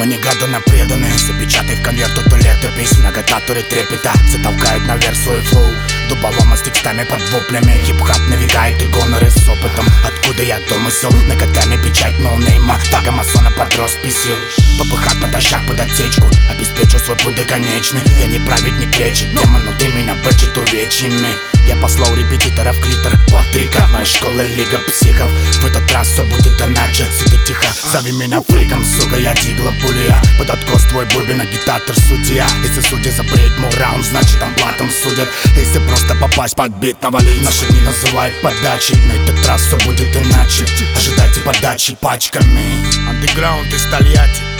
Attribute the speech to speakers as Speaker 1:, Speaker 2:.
Speaker 1: Мы не гадано преданы. Запечатай в конверт эту летопись. Многотаторы трепета затолкают наверх свой флоу. Дуболома с текстами под воплями. Хип-хап навигает и гоноры с опытом. Откуда я домысел? Ноготами печать ноунейма. Тага масона под росписью. Попыхать по дощах под отсечку. Обеспечу свой путь до конечный. Я не праведник речи, демон, но ты меня бычит увечьями. Я послал репетиторов клитор Патрика. Моя школа лига психов. В этот раз все будет иначе. Сиди тихо, зови меня фриком, сука, я дигла пуля. Под откос твой бубен, агитатор судья. Если судья запреть мой раунд, значит там платом судят. Если просто попасть под бит, навалить. Наши дни называют подачей. На этот раз все будет иначе. Ожидайте подачи пачками. Андеграунд из Тольятти.